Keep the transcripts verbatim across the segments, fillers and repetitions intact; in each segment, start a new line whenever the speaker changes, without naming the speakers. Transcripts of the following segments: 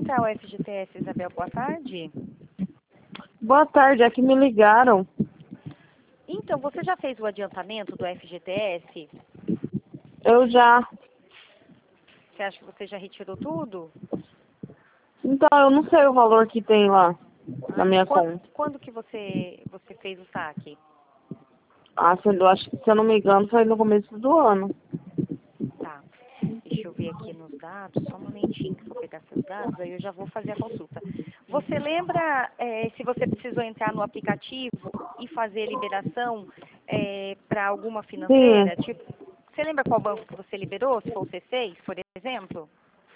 Central F G T S, Isabel, boa tarde.
Boa tarde, é que me ligaram.
Então, você já fez o adiantamento do F G T S?
Eu já.
Você acha que você já retirou tudo?
Então, eu não sei o valor que tem lá na minha
Quando,
conta.
quando que você, você fez o saque?
Ah, se eu acho que, se eu não me engano, foi no começo do ano.
Tá. Deixa eu ver aqui nos dados, só um momentinho que eu vou pegar seus dados, aí eu já vou fazer a consulta. Você lembra é, se você precisou entrar no aplicativo e fazer liberação é, para alguma financeira?
Sim.
Tipo, você lembra qual banco que você liberou? Se for o C seis, por exemplo?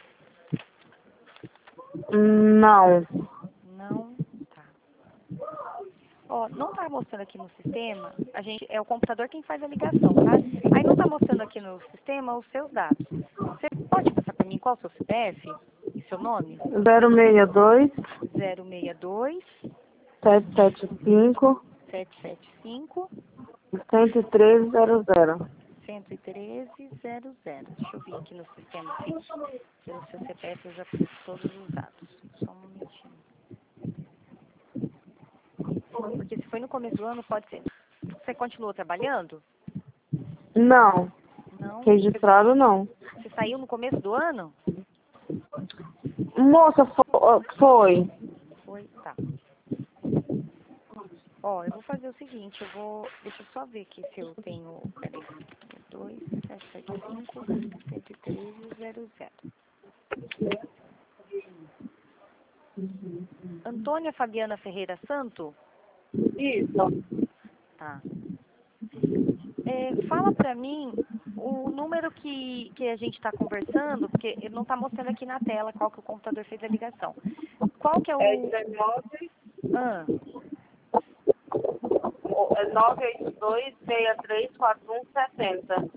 Não.
Não? Tá. Ó, não tá mostrando aqui no sistema, a gente, é o computador quem faz a ligação, tá? Aí não tá mostrando aqui no sistema os seus dados. Você pode passar para mim qual é o seu C P F e seu nome?
zero seis dois,
zero seis dois,
sete sete cinco,
sete sete cinco,
cento e treze zero zero.
um um três zero zero. Deixa eu ver aqui no sistema se pelo seu C P F eu já pus todos os dados. Só um momentinho. Porque se foi no começo do ano, pode ser. Você continuou trabalhando?
Não.
Não? Você,
Registrado, não.
você saiu no começo do ano?
Moça, fo- foi.
Foi, tá. Ó, eu vou fazer o seguinte, eu vou. Deixa eu só ver aqui se eu tenho. Peraí. dois sete sete cinco, um um três zero zero. Antônia Fabiana Ferreira Santo?
Isso.
Tá. É, fala pra mim o número que, que a gente está conversando, porque ele não está mostrando aqui na tela qual que o computador fez a ligação. Qual que é
É
o.
dezenove,
Ah,
nove oito dois, seis três quatro um sete zero.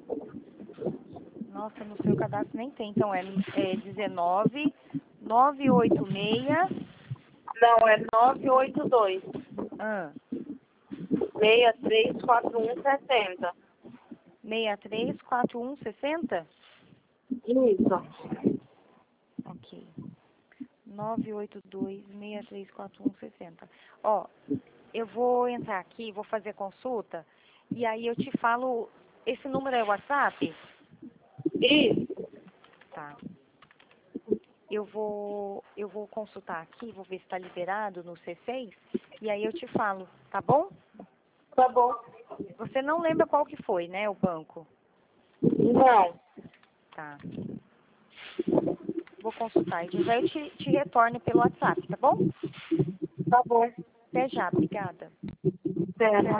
nossa, no seu cadastro nem tem. Então é, é dezenove, nove oito seis.
Não, é nove oito dois,
Ah,
seis três quatro um sete zero.
seis três quatro um seis zero?
Isso.
Ok. nove oito dois, seis três quatro um seis zero. Ó, eu vou entrar aqui, vou fazer a consulta, e aí eu te falo, esse número é o WhatsApp?
Isso.
Tá. Eu vou, eu vou consultar aqui, vou ver se está liberado no C seis, e aí eu te falo, tá bom?
Tá bom.
Você não lembra qual que foi, né, o banco?
Não.
Tá. Vou consultar, e já eu te, te retorno pelo WhatsApp, tá bom?
Tá bom.
Até já, obrigada.
Certo.